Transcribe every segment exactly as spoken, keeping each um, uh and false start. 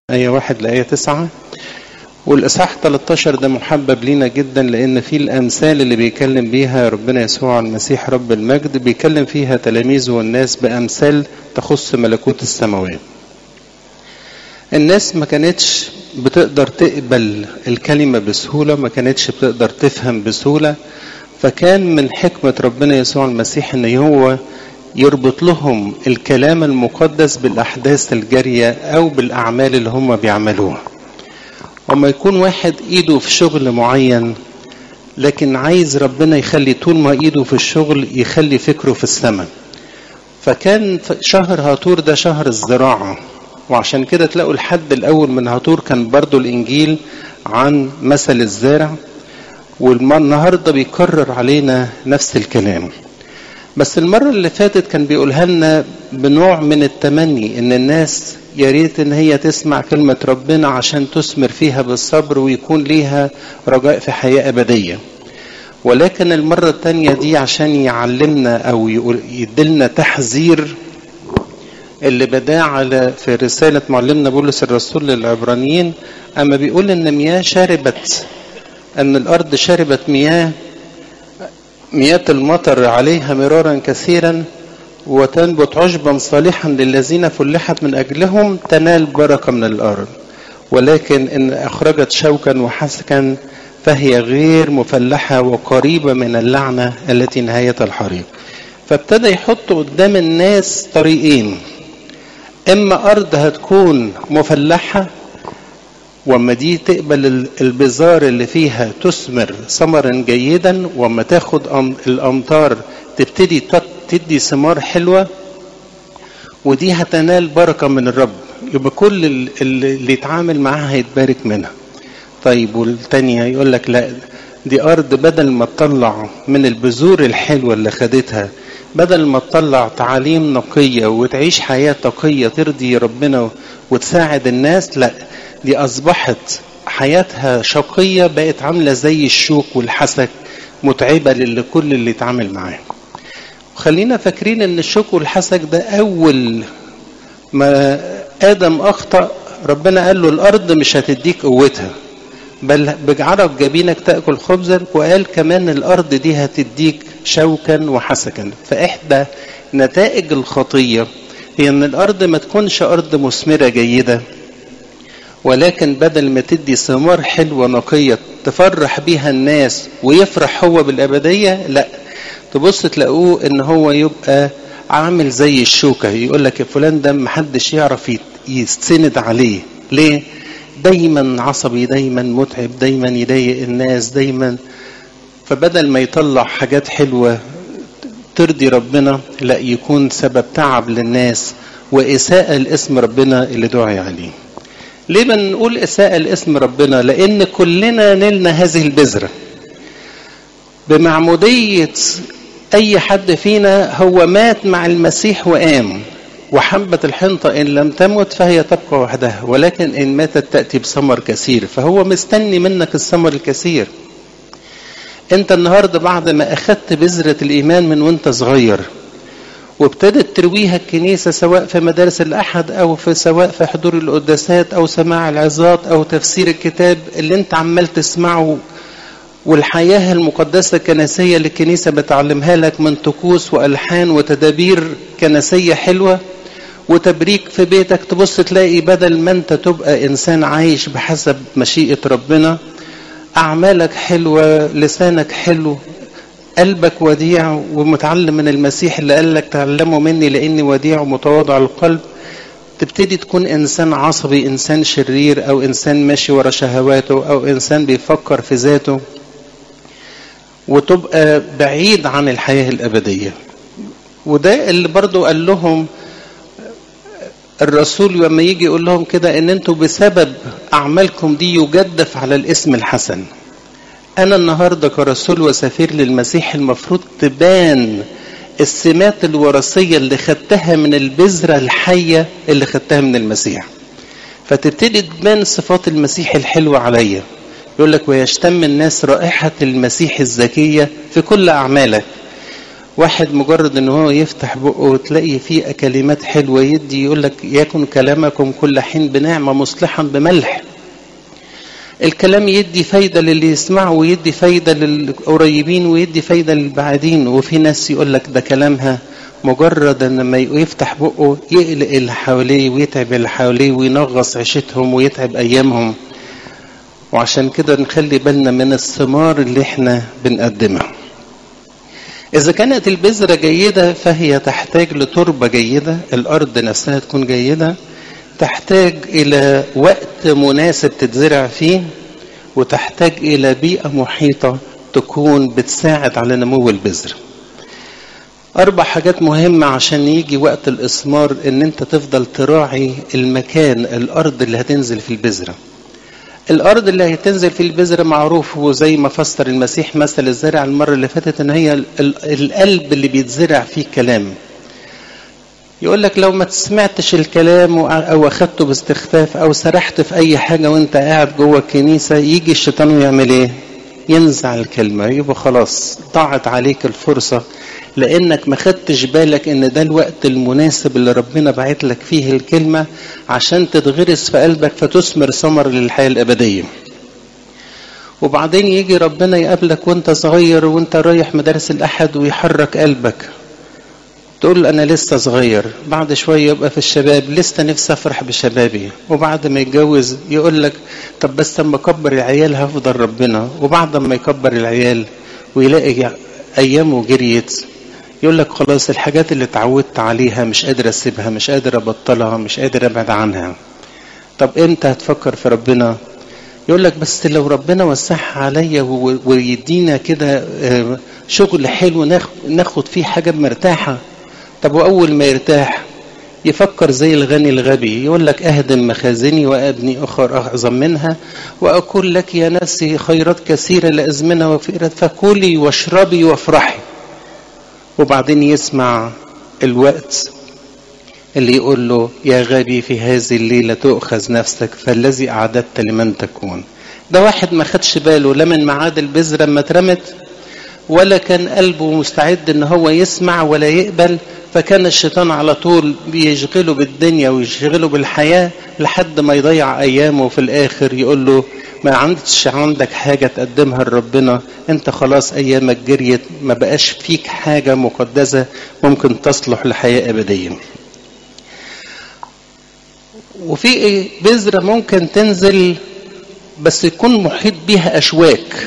آية واحد لآية تسعة. والإصحاح ثلاثة عشر ده محبب لينا جدا، لأن فيه الأمثال اللي بيكلم بيها ربنا يسوع المسيح رب المجد، بيكلم فيها تلاميذه والناس بأمثال تخص ملكوت السماوات. الناس ما كانتش بتقدر تقبل الكلمة بسهولة، ما كانتش بتقدر تفهم بسهولة، فكان من حكمة ربنا يسوع المسيح ان هو يربط لهم الكلام المقدس بالأحداث الجارية أو بالأعمال اللي هم بيعملوها. وما يكون واحد إيده في شغل معين لكن عايز ربنا يخلي طول ما إيده في الشغل يخلي فكره في السماء. فكان شهر هاتور ده شهر الزراعة، وعشان كده تلاقوا الحد الأول من هاتور كان برضو الإنجيل عن مثل الزارع، والنهاردة بيكرر علينا نفس الكلام. بس المرة اللي فاتت كان بيقولها لنا بنوع من التمني ان الناس ياريت ان هي تسمع كلمة ربنا عشان تثمر فيها بالصبر ويكون ليها رجاء في حياة أبدية. ولكن المرة التانية دي عشان يعلمنا او يدلنا تحذير اللي بدأ على في رسالة معلمنا بولس الرسول للعبرانيين، اما بيقول ان مياه شربت ان الارض شربت مياه مياه المطر عليها مرارا كثيرا وتنبت عشبا صالحا للذين فلحت من أجلهم تنال بركة من الأرض، ولكن إن أخرجت شوكا وحسكا فهي غير مفلحة وقريبة من اللعنة التي نهاية الحريق. فابتدى يحط قدام الناس طريقين، إما أرض هتكون مفلحة وما دي تقبل البذار اللي فيها تثمر ثمرا جيدا، وما تاخد الأمطار تبتدي تدي ثمار حلوة، ودي هتنال بركة من الرب، يبقى كل اللي يتعامل معاها هيتبارك منها. طيب والتانية يقول لك لا، دي أرض بدل ما تطلع من البذور الحلوة اللي خدتها، بدل ما تطلع تعاليم نقية وتعيش حياة تقية ترضي ربنا وتساعد الناس، لا دي أصبحت حياتها شقية، بقت عاملة زي الشوك والحسك، متعبة لكل اللي يتعامل معاه. خلينا فاكرين ان الشوك والحسك ده أول ما آدم أخطأ ربنا قال له الأرض مش هتديك قوتها، بل بجعرك جبينك تأكل خبزا، وقال كمان الأرض دي هتديك شوكا وحسكا. فإحدى نتائج الخطية هي ان الأرض ما تكونش أرض مثمرة جيدة، ولكن بدل ما تدي ثمار حلوة نقية تفرح بيها الناس ويفرح هو بالأبدية، لا تبص تلاقوه ان هو يبقى عامل زي الشوكة. يقول لك فلان ده محدش يعرف يستند عليه، ليه؟ دايما عصبي، دايما متعب، دايما يضايق الناس دايما. فبدل ما يطلع حاجات حلوة ترضي ربنا، لا يكون سبب تعب للناس وإساءة لاسم ربنا اللي دعي عليه. ليه بنقول إساءة لاسم ربنا؟ لأن كلنا نلنا هذه البذرة بمعمودية. أي حد فينا هو مات مع المسيح وقام، وحبة الحنطة إن لم تمت فهي تبقى وحدها، ولكن إن ماتت تأتي بثمر كثير. فهو مستني منك الثمر الكثير. أنت النهاردة بعد ما أخذت بذرة الإيمان من وأنت صغير وابتدت ترويها الكنيسة، سواء في مدارس الأحد أو في سواء في حضور القداسات أو سماع العظات أو تفسير الكتاب اللي أنت عمال تسمعه، والحياة المقدسة الكنسية اللي الكنيسة بتعلمها لك من طقوس وألحان وتدابير كنسية حلوة وتبريك في بيتك، تبص تلاقي بدل ما أنت تبقى إنسان عايش بحسب مشيئة ربنا، أعمالك حلوة، لسانك حلو، قلبك وديع ومتعلم من المسيح اللي قال لك تعلموا مني لأني وديع ومتواضع القلب، تبتدي تكون إنسان عصبي، إنسان شرير، أو إنسان ماشي ورا شهواته، أو إنسان بيفكر في ذاته، وتبقى بعيد عن الحياة الأبدية. وده اللي برضو قال لهم الرسول لما يجي يقول لهم كده، إن أنتوا بسبب أعمالكم دي يجدف على الاسم الحسن. أنا النهاردة كرسول وسفير للمسيح المفروض تبان السمات الوراثية اللي خدتها من البذرة الحية اللي خدتها من المسيح، فتبتدي تبان صفات المسيح الحلوة عليا. يقول لك ويشتم الناس رائحة المسيح الزكية في كل أعمالك. واحد مجرد ان هو يفتح بقه وتلاقي فيه كلمات حلوة يدي يقول لك يكن كلامكم كل حين بنعمة مصلحا بملح. الكلام يدي فايدة للي يسمعه ويدي فايدة للقريبين ويدي فايدة للبعيدين. وفي ناس يقول لك ده كلامها مجرد ان لما يفتح بقه يقلق اللي حواليه ويتعب اللي حواليه وينغص عيشتهم ويتعب ايامهم. وعشان كده نخلي بالنا من الثمار اللي احنا بنقدمها. إذا كانت البذرة جيدة فهي تحتاج لتربة جيدة، الأرض نفسها تكون جيدة، تحتاج إلى وقت مناسب تتزرع فيه، وتحتاج إلى بيئة محيطة تكون بتساعد على نمو البذرة. أربع حاجات مهمة عشان يجي وقت الإثمار، إن أنت تفضل تراعي المكان، الأرض اللي هتنزل في البذرة. الأرض اللي هتنزل في البذرة معروف، وزي ما فسر المسيح مثل الزرع المرة اللي فاتت، إن هي القلب اللي بيتزرع فيه الكلام. يقول لك لو ما سمعتش الكلام أو أخدته باستخفاف أو سرحت في أي حاجة وأنت قاعد جوه الكنيسة، يجي الشيطان ويعمل إيه؟ ينزع الكلمة. يبقى خلاص ضاعت عليك الفرصة، لأنك ما خدتش بالك إن ده الوقت المناسب اللي ربنا بعت لك فيه الكلمة عشان تتغرس في قلبك فتثمر ثمر للحياة الأبدية. وبعدين يجي ربنا يقابلك وانت صغير وانت رايح مدارس الأحد ويحرك قلبك، تقول أنا لسه صغير. بعد شوية يبقى في الشباب، لسه نفسي أفرح بشبابي. وبعد ما يتجوز يقول لك طب بس لما أكبر العيال هفضل ربنا. وبعد ما يكبر العيال ويلاقي أيامه جريت، يقول لك خلاص الحاجات اللي اتعودت عليها مش قادر أسيبها، مش قادر أبطلها، مش قادر أبعد عنها. طب إمتى هتفكر في ربنا؟ يقول لك بس لو ربنا وسعها عليا ويدينا كده شغل حلو ناخد فيه حاجة مرتاحة. طب وأول ما يرتاح يفكر زي الغني الغبي، يقول لك أهدم مخازني وأبني أخر أعظم منها وأقول لك يا نفسي خيرات كثيرة لأزمنها وفئرات فكلي واشربي وافرحي. وبعدين يسمع الوقت اللي يقول له يا غبي في هذه الليلة تؤخذ نفسك فالذي أعددت لمن تكون. ده واحد ما خدش باله لا من معاد البذرة ما اترمت، ولا كان قلبه مستعد ان هو يسمع ولا يقبل، فكان الشيطان على طول بيشغله بالدنيا ويشغله بالحياة لحد ما يضيع أيامه. في الآخر يقول له ما عندش عندك حاجة تقدمها لربنا، انت خلاص أيامك جريت، ما بقاش فيك حاجة مقدسة ممكن تصلح لحياة أبدية. وفي بذرة ممكن تنزل بس يكون محيط بيها أشواك.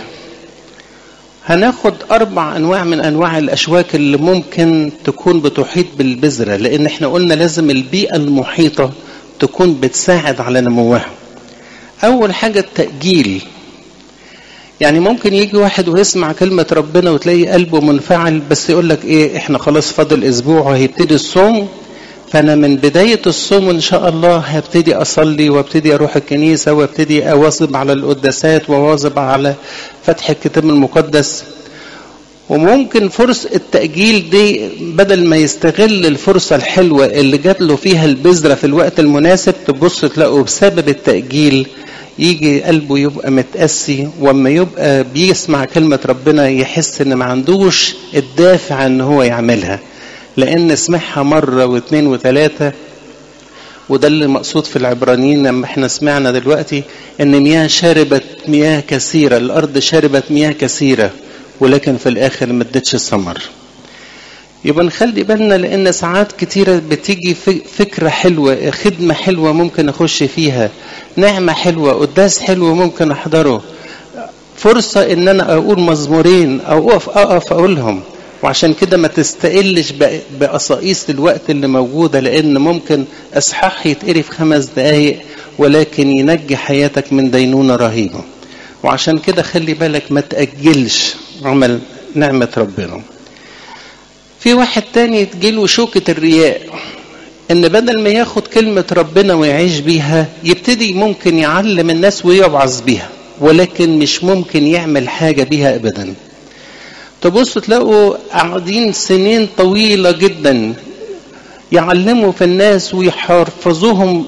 هناخد أربع أنواع من أنواع الأشواك اللي ممكن تكون بتحيط بالبذرة، لأن احنا قلنا لازم البيئة المحيطة تكون بتساعد على نموها. أول حاجة التأجيل، يعني ممكن يجي واحد ويسمع كلمة ربنا وتلاقي قلبه منفعل، بس يقول لك إيه إحنا خلاص فاضل أسبوع وهيبتدي الصوم، فأنا من بداية الصوم إن شاء الله هبتدي أصلي وابتدي أروح الكنيسة وابتدي أواظب على القداسات وواظب على فتح الكتاب المقدس. وممكن فرصة التأجيل دي بدل ما يستغل الفرصة الحلوة اللي جات له فيها البذرة في الوقت المناسب، تبص تلاقوا بسبب التأجيل يجي قلبه يبقى متأسي، وما يبقى بيسمع كلمة ربنا يحس إن ما عندوش الدافع إن هو يعملها، لأن سمعها مرة واثنين وثلاثة. وده اللي مقصود في العبرانيين لما احنا سمعنا دلوقتي ان مياه شربت مياه كثيرة، الأرض شربت مياه كثيرة ولكن في الآخر ما ادتش ثمر. يبقى نخلي بالنا، لأن ساعات كتيرة بتيجي فكرة حلوة، خدمة حلوة ممكن أخش فيها، نعمة حلوة، قداس حلوة ممكن أحضره، فرصة إن أنا أقول مزمورين أو أقف أقف أقولهم. وعشان كده ما تستقلش بقصائص الوقت اللي موجودة، لأن ممكن أصحاح يتقري في خمس دقايق ولكن ينجي حياتك من دينونة رهيبة. وعشان كده خلي بالك ما تأجلش عمل نعمة ربنا. في واحد تاني تجيله شوكة الرياء، إن بدل ما ياخد كلمة ربنا ويعيش بيها يبتدي ممكن يعلم الناس ويوعظ بيها، ولكن مش ممكن يعمل حاجة بيها أبدا. تبصوا تلاقوا قاعدين سنين طويلة جدا يعلموا في الناس ويحفظوهم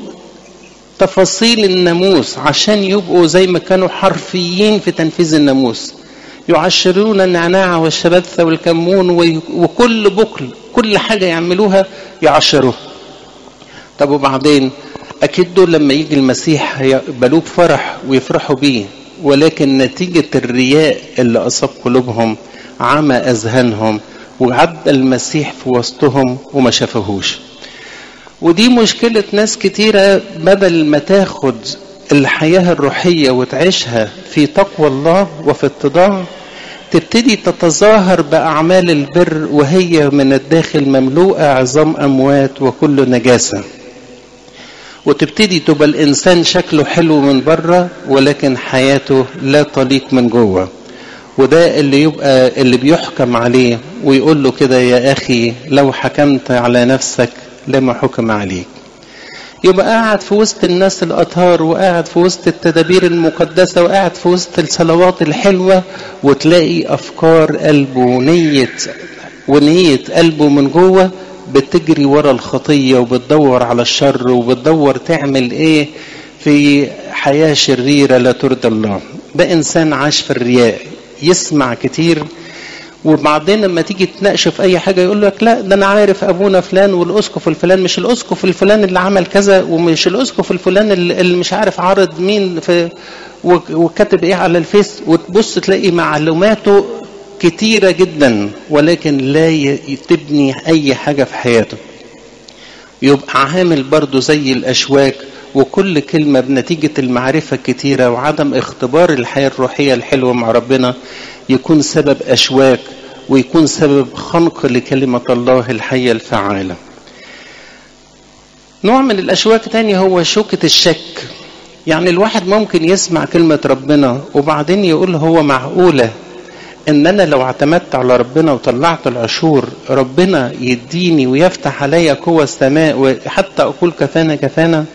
تفاصيل الناموس عشان يبقوا زي ما كانوا حرفيين في تنفيذ الناموس، يعشرون النعناع والشبثة والكمون وكل بقل، كل حاجة يعملوها يعشروها. طب وبعدين أكيد دول لما يجي المسيح هيقبلوه بفرح ويفرحوا بيه، ولكن نتيجة الرياء اللي أصاب قلوبهم عمى أذهانهم، وعدى المسيح في وسطهم وما شافهوش. ودي مشكلة ناس كتيرة، بدل ما تاخد الحياة الروحية وتعيشها في تقوى الله وفي اتضاع، تبتدي تتظاهر بأعمال البر وهي من الداخل مملوءة عظام أموات وكل نجاسة، وتبتدي تبقى الإنسان شكله حلو من بره ولكن حياته لا تليق من جوه. وده اللي يبقى اللي بيحكم عليه ويقول له كده يا أخي لو حكمت على نفسك لما حكم عليك. يبقى قاعد في وسط الناس الأطهار، وقاعد في وسط التدابير المقدسة، وقاعد في وسط الصلوات الحلوة، وتلاقي أفكار قلبه ونية ونية قلبه من جوه بتجري ورا الخطية وبتدور على الشر وبتدور تعمل ايه في حياة شريرة لا ترضي الله. ده إنسان عاش في الرياء، يسمع كتير، وبعدين لما تيجي تناقشه في اي حاجه يقول لك لا ده انا عارف ابونا فلان والاسقف الفلان، مش الاسقف الفلان اللي عمل كذا، ومش الاسقف الفلان اللي مش عارف عارض مين في وكاتب ايه على الفيس، وتبص تلاقي معلوماته كتيره جدا ولكن لا تبني اي حاجه في حياته. يبقى عامل برضو زي الاشواك، وكل كلمه بنتيجه المعرفه الكتيره وعدم اختبار الحياه الروحيه الحلوه مع ربنا يكون سبب أشواك، ويكون سبب خنق لكلمة الله الحية الفعالة. نوع من الأشواك تاني هو شوكة الشك. يعني الواحد ممكن يسمع كلمة ربنا وبعدين يقول هو معقولة إن أنا لو اعتمدت على ربنا وطلعت العشور ربنا يديني ويفتح عليا قوة السماء وحتى أقول كفانا كفانا؟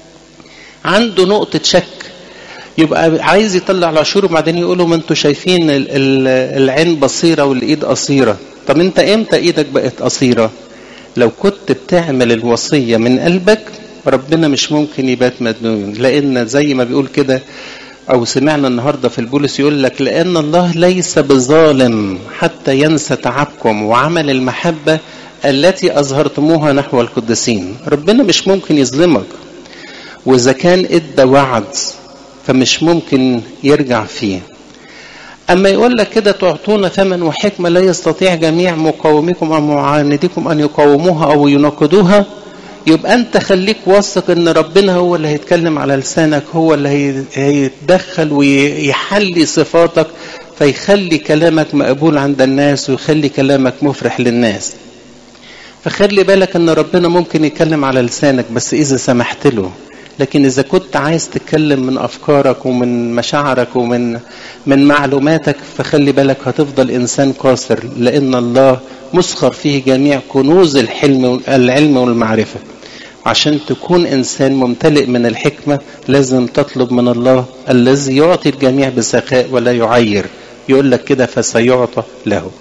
عنده نقطة شك. يبقى عايز يطلع العشور وبعدين يقولوا ما انتوا شايفين العين بصيرة والايد قصيرة. طب انت امتى ايدك بقت قصيرة؟ لو كنت بتعمل الوصية من قلبك ربنا مش ممكن يبات مدنون، لان زي ما بيقول كده او سمعنا النهاردة في البولس يقول لك لان الله ليس بظالم حتى ينسى تعبكم وعمل المحبة التي اظهرتموها نحو القديسين. ربنا مش ممكن يظلمك، واذا كان ادى وعد فمش ممكن يرجع فيه. أما يقول لك كده تعطون ثمن وحكمة لا يستطيع جميع مقاوميكم أو معانديكم أن يقاوموها أو يناقضوها، يبقى أنت خليك واثق أن ربنا هو اللي هيتكلم على لسانك، هو اللي هيتدخل ويحلي صفاتك فيخلي كلامك مقبول عند الناس ويخلي كلامك مفرح للناس. فخلي بالك أن ربنا ممكن يتكلم على لسانك بس إذا سمحت له. لكن إذا كنت عايز تتكلم من أفكارك ومن مشاعرك ومن من معلوماتك فخلي بالك هتفضل إنسان قاصر، لأن الله مسخر فيه جميع كنوز الحلم العلم والمعرفة. عشان تكون إنسان ممتلئ من الحكمة لازم تطلب من الله الذي يعطي الجميع بسخاء ولا يعير. يقول لك كده فسيعطى له.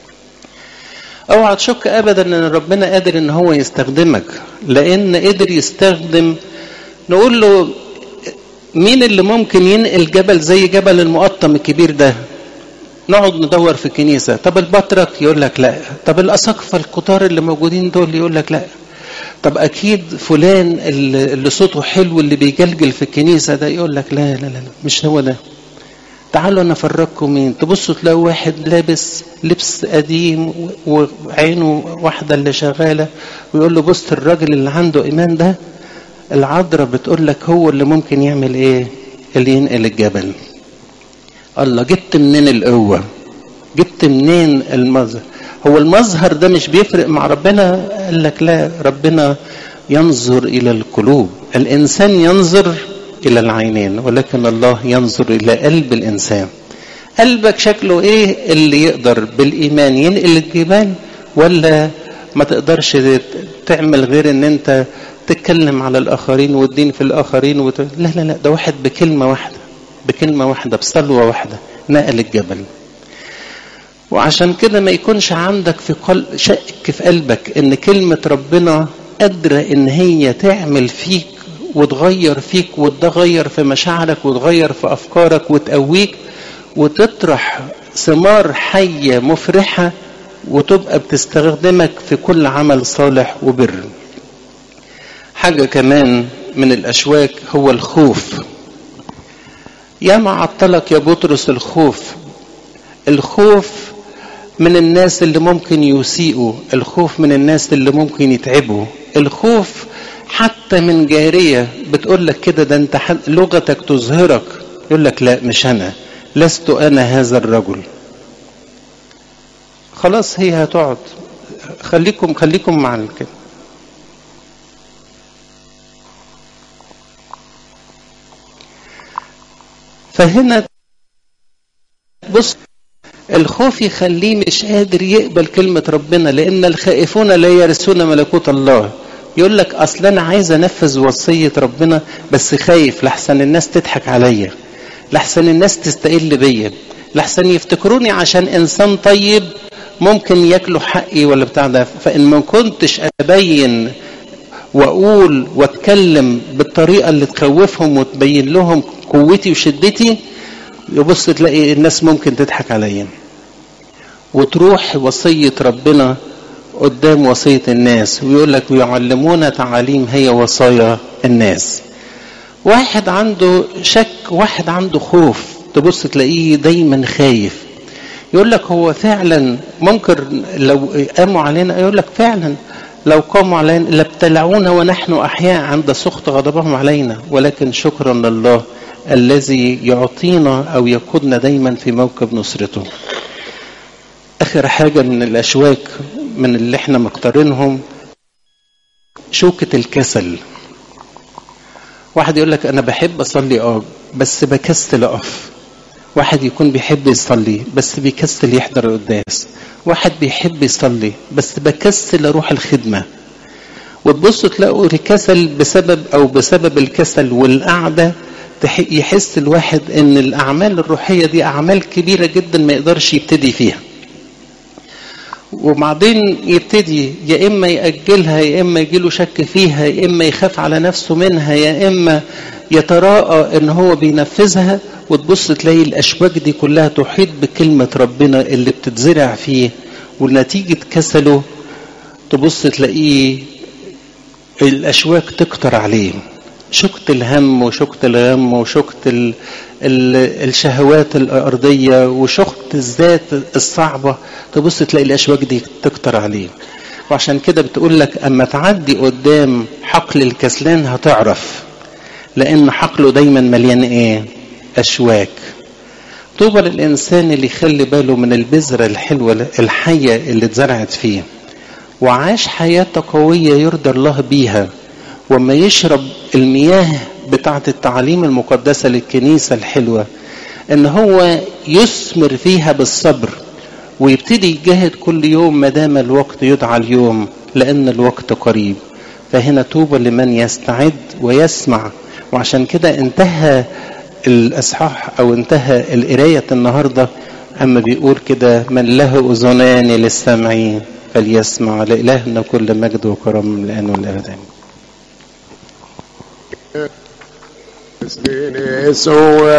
اوعى تشك أبدا أن ربنا قادر أن هو يستخدمك، لأن قدر يستخدم. نقول له مين اللي ممكن ينقل جبل زي جبل المقطم الكبير ده؟ نقعد ندور في الكنيسة. طب البطرك يقول لك لا. طب الأساقفة الكتار اللي موجودين دول يقول لك لا. طب أكيد فلان اللي صوته حلو اللي بيجلجل في الكنيسة ده يقول لك لا لا لا مش هو ده. تعالوا أنا أفرجكم مين. تبصوا تلاقوا واحد لابس لبس قديم وعينه واحدة اللي شغالة ويقول له بص الراجل اللي عنده إيمان ده العذراء بتقول لك هو اللي ممكن يعمل ايه؟ اللي ينقل الجبل. الله جبت منين القوة؟ جبت منين المظهر؟ هو المظهر ده مش بيفرق مع ربنا؟ قال لك لا، ربنا ينظر الى القلوب. الانسان ينظر الى العينين ولكن الله ينظر الى قلب الانسان. قلبك شكله ايه اللي يقدر بالايمان ينقل الجبال، ولا ما تقدرش تعمل غير ان انت تتكلم على الآخرين والدين في الآخرين وت... لا لا لا ده واحد بكلمة واحدة بكلمة واحدة بصلوة واحدة نقل الجبل. وعشان كده ما يكونش عندك في قلب شك في قلبك ان كلمة ربنا قادرة ان هي تعمل فيك وتغير فيك وتغير في مشاعرك وتغير في أفكارك وتقويك وتطرح ثمار حية مفرحة وتبقى بتستخدمك في كل عمل صالح وبر. حاجة كمان من الأشواك هو الخوف. يا ما عطلك يا بطرس الخوف. الخوف من الناس اللي ممكن يسيئوا، الخوف من الناس اللي ممكن يتعبوا، الخوف حتى من جارية بتقول لك كده ده انت لغتك تظهرك، يقول لك لا مش انا، لست انا هذا الرجل. خلاص هي هتقعد. خليكم خليكم معنا كده. فهنا بص، الخوف يخليه مش قادر يقبل كلمة ربنا، لأن الخائفون لا يرثون ملكوت الله. يقول لك أصل أنا عايز أنفذ وصية ربنا بس خايف لحسن الناس تضحك عليا، لحسن الناس تستقل بيا، لحسن يفتكروني عشان إنسان طيب ممكن ياكلوا حقي ولا بتاع ده. فإن ما كنتش أبين وأقول وأتكلم بالطريقة اللي تخوفهم وتبين لهم قوتي وشدتي، يبص تلاقي الناس ممكن تضحك عليا وتروح وصية ربنا قدام وصية الناس، ويقول لك ويعلمون تعاليم هي وصايا الناس. واحد عنده شك، واحد عنده خوف، تبص تلاقيه دايما خايف. يقول لك هو فعلا ممكن لو قاموا علينا، يقول لك فعلا لو قاموا علينا لابتلعونا ونحن أحياء عند سخط غضبهم علينا، ولكن شكرا لله الذي يعطينا أو يقودنا دايما في موكب نصرته. آخر حاجة من الأشواك من اللي احنا مقترنهم شوكة الكسل. واحد يقول لك أنا بحب أصلي أه بس بكسل أقف. واحد يكون بيحب يصلي بس بيكسل يحضر القداس. واحد بيحب يصلي بس بكسل أروح الخدمة. وتبصوا تلاقوا الكسل بسبب أو بسبب الكسل والقعدة يحس الواحد ان الاعمال الروحية دي اعمال كبيرة جدا ما يقدرش يبتدي فيها، وبعدين يبتدي يا اما يأجلها، يا اما يجيله شك فيها، يا اما يخاف على نفسه منها، يا اما يتراءى ان هو بينفذها. وتبص تلاقي الاشواك دي كلها تحيط بكلمة ربنا اللي بتتزرع فيه، ونتيجة كسله تبص تلاقيه الاشواك تكتر عليه. شكت الهم وشكت الغم وشكت ال ال الشهوات الأرضية وشكت الذات الصعبة، تبص تلاقي الأشواك دي تكتر عليه. وعشان كده بتقول لك أما تعدي قدام حقل الكسلان هتعرف، لأن حقله دايما مليان إيه؟ أشواك. طوبى للإنسان اللي يخلي باله من البذرة الحلوة الحية اللي اتزرعت فيه وعاش حياة قوية يرضى الله بيها، وما يشرب المياه بتاعة التعاليم المقدسة للكنيسة الحلوة، ان هو يثمر فيها بالصبر ويبتدي يجاهد كل يوم ما دام الوقت يدعى اليوم، لان الوقت قريب. فهنا طوبى لمن يستعد ويسمع. وعشان كده انتهى الاصحاح او انتهى القراية النهاردة اما بيقول كده من له اذنان للسامعين فليسمع. لإلهنا كل مجد وكرم الآن والأبد. Yes,